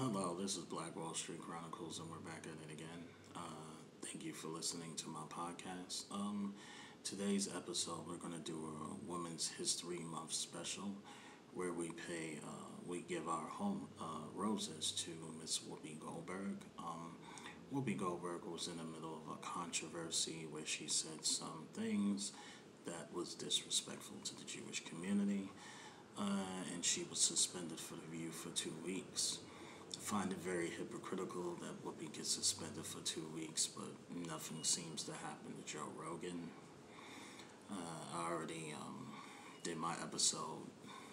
Hello, this is Black Wall Street Chronicles, and we're back at it again. Thank you for listening to my podcast. Today's episode, we're going to do a Women's History Month special, where we give our home roses to Miss Whoopi Goldberg. Whoopi Goldberg was in the middle of a controversy where she said some things that was disrespectful to the Jewish community, and she was suspended for The View for 2 weeks. I find it very hypocritical that Whoopi gets suspended for 2 weeks, but nothing seems to happen to Joe Rogan. I already did my episode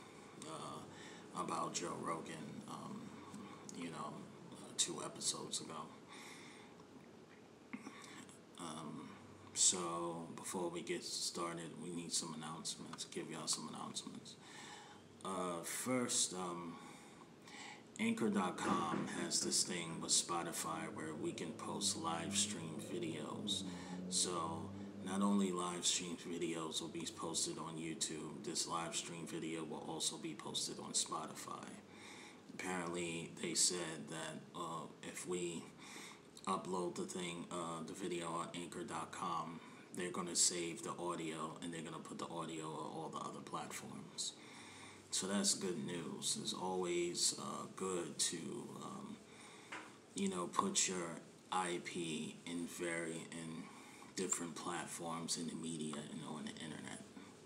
about Joe Rogan, 2 episodes ago. So before we get started, we need some announcements. Give y'all some announcements. First, Anchor.com has this thing with Spotify where we can post live stream videos. So not only live stream videos will be posted on YouTube, this live stream video will also be posted on Spotify. Apparently, they said that if we upload the video on Anchor.com, they're going to save the audio and they're going to put the audio on all the other platforms. So that's good news. It's always good to, put your IP in different platforms in the media and on the internet.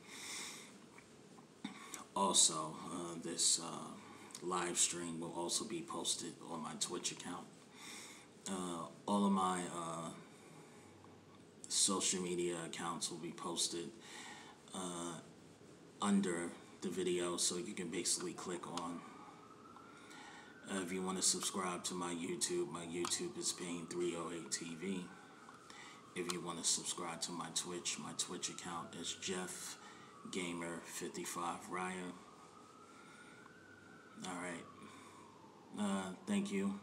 Also, this live stream will also be posted on my Twitch account. All of my social media accounts will be posted under the video, so you can basically click on. If you want to subscribe to my YouTube is paying 308 TV. If you want to subscribe to my Twitch account is Jeff Gamer 55 Ryan. All right. Thank you.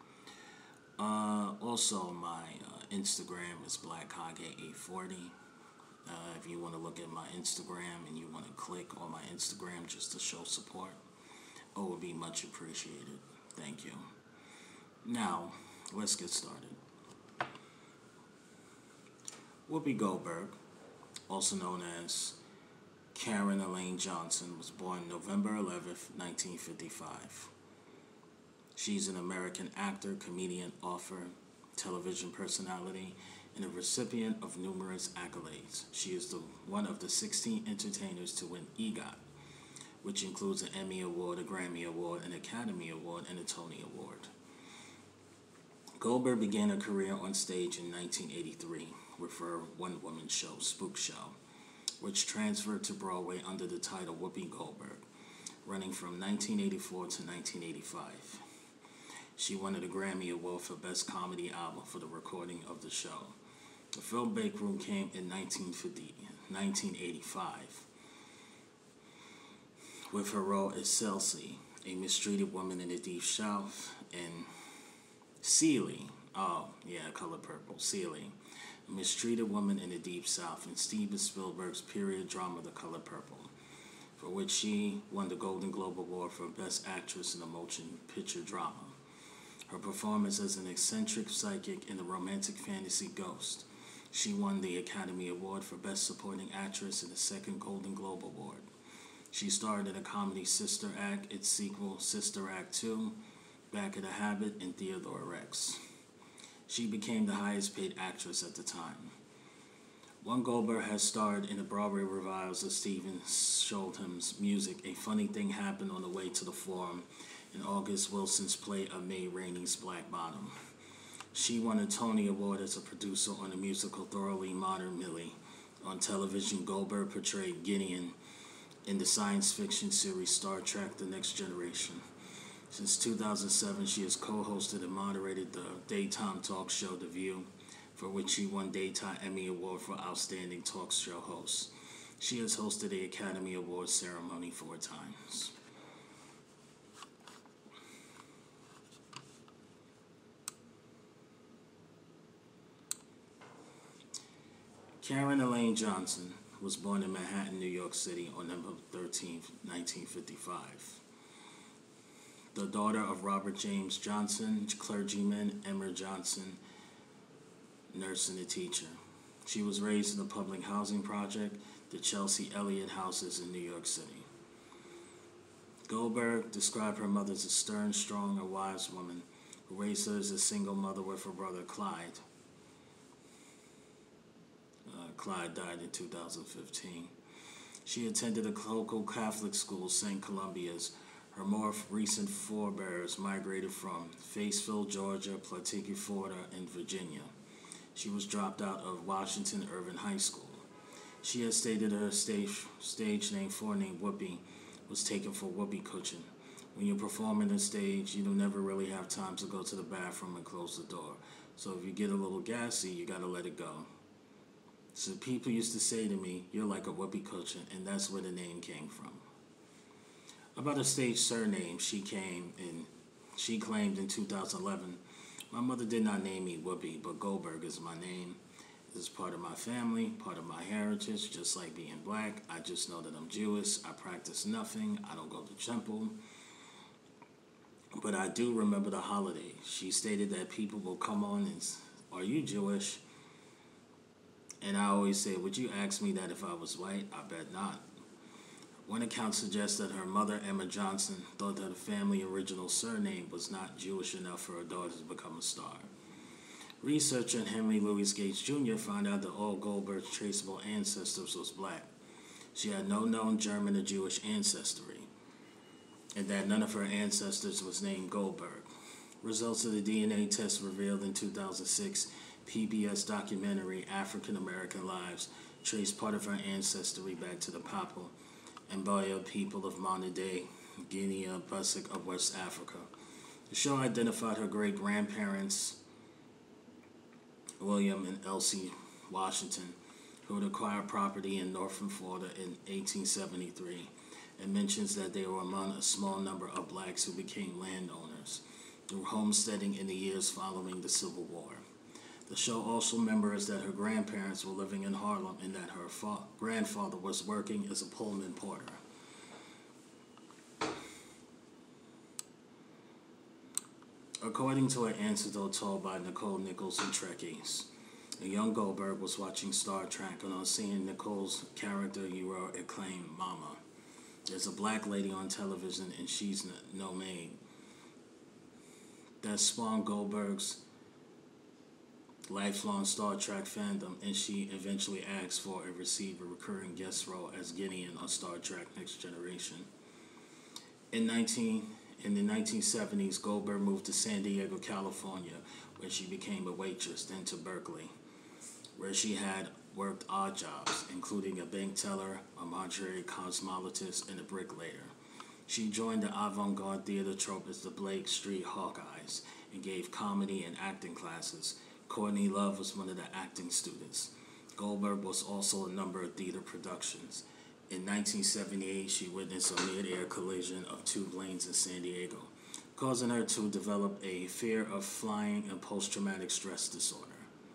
Also, my Instagram is BlackHage840. If you want to look at my Instagram and you want to click on my Instagram just to show support, it would be much appreciated. Thank you. Now, let's get started. Whoopi Goldberg, also known as Karen Elaine Johnson, was born November 11th, 1955. She's an American actor, comedian, author, television personality, and a recipient of numerous accolades. She is one of the 16 entertainers to win EGOT, which includes an Emmy Award, a Grammy Award, an Academy Award, and a Tony Award. Goldberg began her career on stage in 1983 with her one-woman show, Spook Show, which transferred to Broadway under the title Whoopi Goldberg, running from 1984 to 1985. She won the Grammy Award for Best Comedy Album for the recording of the show. The film Bake Room came in 1985 with her role as Celsi, a mistreated woman in the Deep South, and Celie, Color Purple, Celie, a mistreated woman in the Deep South, in Steven Spielberg's period drama The Color Purple, for which she won the Golden Globe Award for Best Actress in a Motion Picture Drama. Her performance as an eccentric psychic in the romantic fantasy Ghost. She won the Academy Award for Best Supporting Actress and the second Golden Globe Award. She starred in a comedy Sister Act, its sequel Sister Act 2, Back of the Habit, and Theodore Rex. She became the highest paid actress at the time. Goldberg has starred in the Broadway revivals of Stephen Sondheim's music A Funny Thing Happened on the Way to the Forum, and August Wilson's play of May Rainey's Black Bottom. She won a Tony Award as a producer on the musical Thoroughly Modern Millie. On television, Goldberg portrayed Gideon in the science fiction series Star Trek The Next Generation. Since 2007, she has co-hosted and moderated the daytime talk show The View, for which she won Daytime Emmy Award for Outstanding Talk Show Host. She has hosted the Academy Awards ceremony 4 times. Karen Elaine Johnson was born in Manhattan, New York City on November 13, 1955. the daughter of Robert James Johnson, clergyman, Emmer Johnson, nurse and a teacher. She was raised in a public housing project, the Chelsea Elliott Houses in New York City. Goldberg described her mother as a stern, strong, and wise woman who raised her as a single mother with her brother Clyde. Clyde died in 2015. She attended a local Catholic school, St. Columbia's. Her more recent forebears migrated from Fayetteville, Georgia, Platique, Florida, and Virginia. She was dropped out of Washington Irving High School. She has stated her stage name, forename Whoopi, was taken for whoopee cushion. When you're performing on stage, you don't never really have time to go to the bathroom and close the door. So if you get a little gassy, you gotta let it go. So people used to say to me, "You're like a whoopee cushion," and that's where the name came from. About her stage surname, she claimed in 2011, "My mother did not name me Whoopi, but Goldberg is my name. It's part of my family, part of my heritage, just like being black. I just know that I'm Jewish. I practice nothing. I don't go to temple. But I do remember the holiday." She stated that people will come on and, "Are you Jewish?" And I always say, "Would you ask me that if I was white? I bet not." One account suggests that her mother, Emma Johnson, thought that her family original surname was not Jewish enough for her daughter to become a star. Researcher Henry Louis Gates Jr. found out that all Goldberg's traceable ancestors was black. She had no known German or Jewish ancestry, and that none of her ancestors was named Goldberg. Results of the DNA test revealed in 2006 PBS documentary African American Lives traced part of her ancestry back to the Papa and Boya people of modern-day Guinea-Bissau of West Africa. The show identified her great-grandparents, William and Elsie Washington, who had acquired property in Northern Florida in 1873, and mentions that they were among a small number of blacks who became landowners through homesteading in the years following the Civil War. The show also remembers that her grandparents were living in Harlem and that her grandfather was working as a Pullman porter. According to an anecdote told by Nicole Nichols in Trekkies, a young Goldberg was watching Star Trek and on seeing Nicole's character, you were acclaimed Mama. There's a black lady on television and she's no maid. That spawned Goldberg's lifelong Star Trek fandom, and she eventually asked for and received a recurring guest role as Gideon on Star Trek Next Generation. In the 1970s, Goldberg moved to San Diego, California, where she became a waitress, then to Berkeley, where she had worked odd jobs, including a bank teller, a mortuary cosmetologist, and a bricklayer. She joined the avant-garde theater troupe as the Blake Street Hawkeyes and gave comedy and acting classes. Courtney Love was one of the acting students. Goldberg was also a number of theater productions. In 1978, she witnessed a mid-air collision of two planes in San Diego, causing her to develop a fear of flying and post-traumatic stress disorder.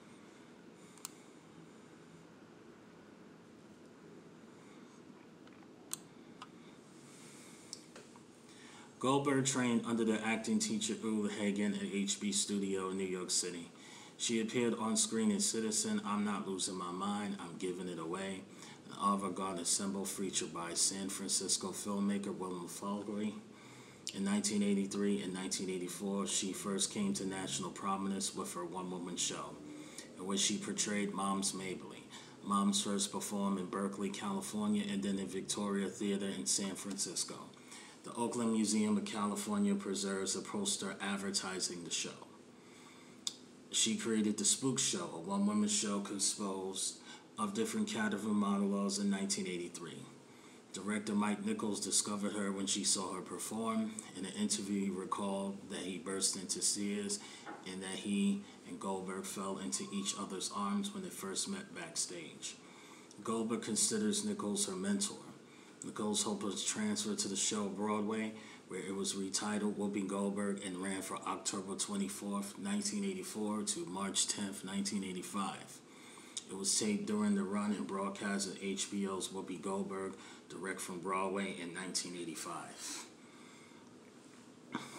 Goldberg trained under the acting teacher Uwe Hagen at HB Studio in New York City. She appeared on screen in Citizen, I'm Not Losing My Mind, I'm Giving It Away, an avant-garde ensemble featured by San Francisco filmmaker Willem Dafoe. In 1983 and 1984, she first came to national prominence with her one-woman show, in which she portrayed Moms Mabley. Moms first performed in Berkeley, California, and then in Victoria Theater in San Francisco. The Oakland Museum of California preserves a poster advertising the show. She created The Spook Show, a one-woman show composed of different cadaver monologues in 1983. Director Mike Nichols discovered her when she saw her perform. In an interview, he recalled that he burst into tears and that he and Goldberg fell into each other's arms when they first met backstage. Goldberg considers Nichols her mentor. Nichols hoped to transfer to the show Broadway, where it was retitled Whoopi Goldberg and ran from October 24th, 1984 to March 10th, 1985. It was taped during the run and broadcast of HBO's Whoopi Goldberg, direct from Broadway in 1985.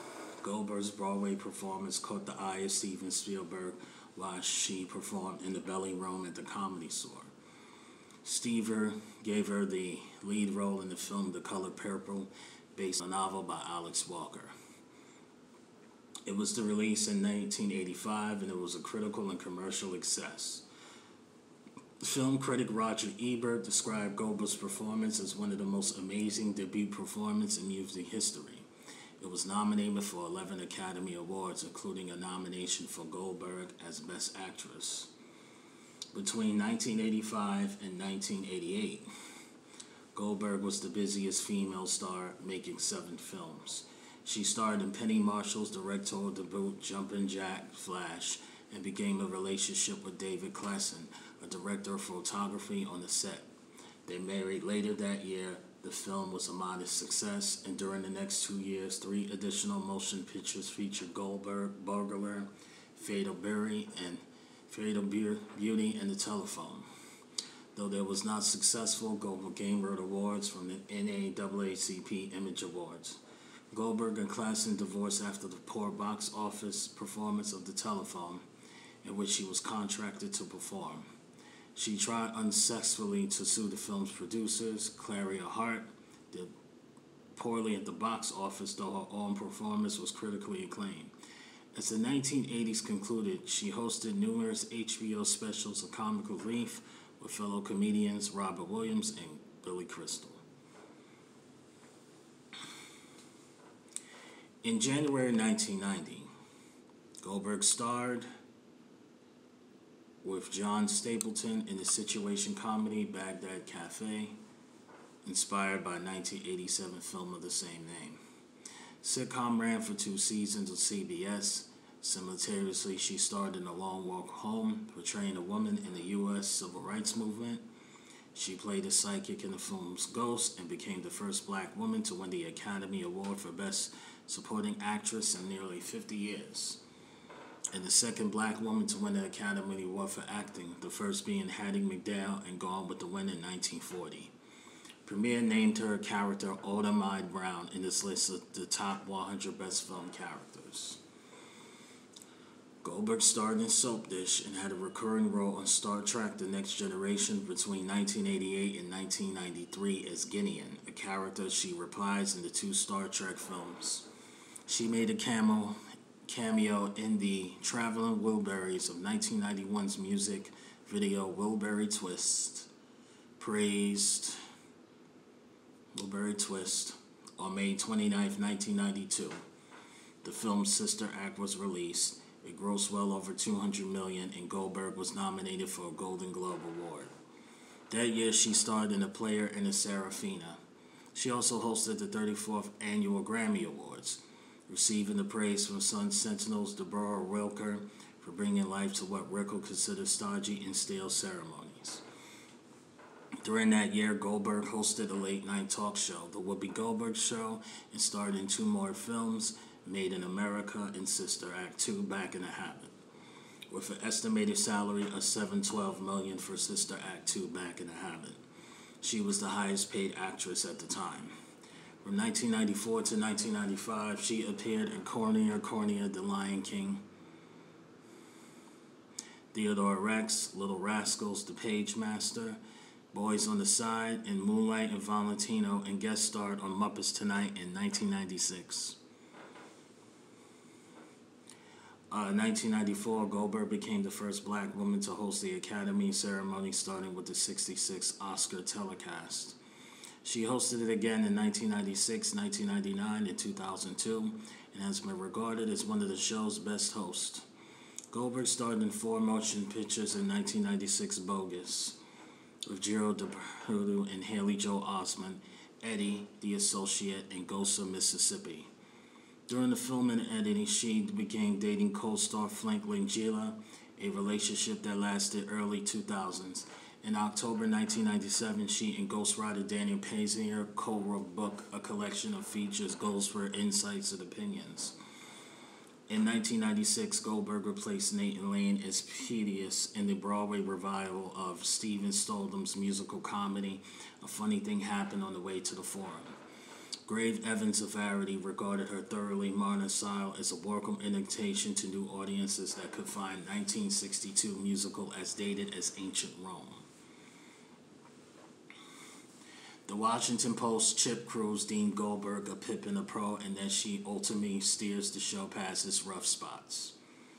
Goldberg's Broadway performance caught the eye of Steven Spielberg while she performed in the Belly Room at the Comedy Store. Stever gave her the lead role in the film The Color Purple, based on a novel by Alex Walker. It was released in 1985, and it was a critical and commercial success. Film critic Roger Ebert described Goldberg's performance as one of the most amazing debut performances in music history. It was nominated for 11 Academy Awards, including a nomination for Goldberg as Best Actress. Between 1985 and 1988, Goldberg was the busiest female star, making 7 films. She starred in Penny Marshall's directorial debut, Jumpin' Jack Flash, and began a relationship with David Klassen, a director of photography on the set. They married later that year. The film was a modest success, and during the next 2 years, 3 additional motion pictures featured Goldberg, Burglar, Fatal Beauty, and The Telephone. Though they was not successful, Goldberg gained awards from the NAACP Image Awards. Goldberg and Klassen divorced after the poor box office performance of The Telephone, in which she was contracted to perform. She tried unsuccessfully to sue the film's producers. Claria Hart did poorly at the box office, though her own performance was critically acclaimed. As the 1980s concluded, she hosted numerous HBO specials of comic relief with fellow comedians Robert Williams and Billy Crystal. In January 1990, Goldberg starred with John Stapleton in the situation comedy Baghdad Cafe, inspired by a 1987 film of the same name. Sitcom ran for 2 seasons on CBS. Simultaneously, she starred in A Long Walk Home, portraying a woman in the U.S. Civil Rights Movement. She played a psychic in the film's Ghost and became the first black woman to win the Academy Award for Best Supporting Actress in nearly 50 years. And the second black woman to win the Academy Award for acting, the first being Hattie McDowell and Gone with the Wind in 1940. Premiere named her character Autumn Eyed Brown in this list of the top 100 best film characters. Goldberg starred in Soap Dish and had a recurring role on Star Trek The Next Generation between 1988 and 1993 as Gideon, a character she reprised in the 2 Star Trek films. She made a cameo in the Traveling Wilburys of 1991's music video Wilbury Twist, praised Wilbury Twist, on May 29, 1992. The film's sister act was released. It grossed well over $200 million, and Goldberg was nominated for a Golden Globe Award. That year, she starred in A Player and a Serafina. She also hosted the 34th Annual Grammy Awards, receiving the praise from Sun Sentinel's Deborah Wilker for bringing life to what Wilker considered stodgy and stale ceremonies. During that year, Goldberg hosted a late-night talk show, The Whoopi Goldberg Show, and starred in 2 more films, Made in America and Sister Act 2, Back in the Habit, with an estimated salary of $712 million for Sister Act 2, Back in the Habit. She was the highest-paid actress at the time. From 1994 to 1995, she appeared in Cornier, The Lion King, Theodore Rex, Little Rascals, The Page Master, Boys on the Side, and Moonlight and Valentino, and guest starred on Muppets Tonight in 1996. 1994, Goldberg became the first black woman to host the Academy ceremony, starting with the 66th Oscar telecast. She hosted it again in 1996, 1999, and 2002, and has been regarded as one of the show's best hosts. Goldberg starred in 4 motion pictures in 1996, Bogus, with Gerald Depardieu and Haley Joel Osment, Eddie, The Associate, and Ghosts of Mississippi. During the filming and editing, she began dating co-star Frank Langella, a relationship that lasted early 2000s. In October 1997, she and ghostwriter Daniel Pazier co-wrote a book, a collection of features, Goals for Insights and Opinions. In 1996, Goldberg replaced Nathan Lane as Pedius in the Broadway revival of Stephen Stollum's musical comedy, A Funny Thing Happened on the Way to the Forum. Grave Evans of Variety regarded her thoroughly modern style as a welcome invitation to new audiences that could find 1962 musical as dated as ancient Rome. The Washington Post Chip Crews deemed Goldberg a pip and a pro, and that she ultimately steers the show past its rough spots.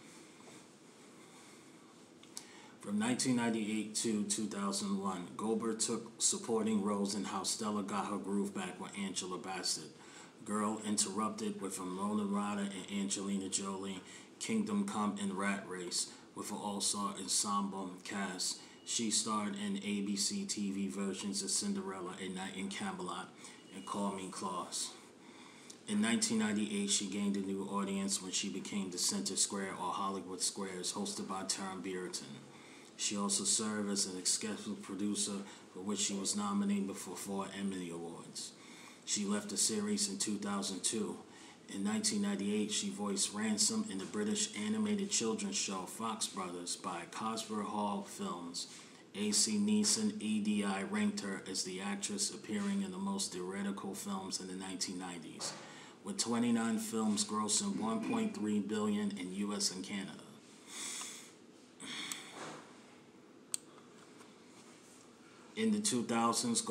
From 1998 to 2001, Goldberg took supporting roles in How Stella Got Her Groove Back with Angela Bassett, Girl Interrupted with Winona Ryder and Angelina Jolie, Kingdom Come and Rat Race with an all-star ensemble cast. She starred in ABC TV versions of Cinderella, A Night in Camelot, and Call Me Claus. In 1998, she gained a new audience when she became the Center Square or Hollywood Squares, hosted by Taron Beaverton. She also served as an executive producer, for which she was nominated for 4 Emmy Awards. She left the series in 2002. In 1998, she voiced Ransom in the British animated children's show Fox Brothers by Cosgrove Hall Films. A.C. Neeson, EDI, ranked her as the actress appearing in the most theatrical films in the 1990s, with 29 films grossing $1.3 billion in U.S. and Canada. In the 2000s,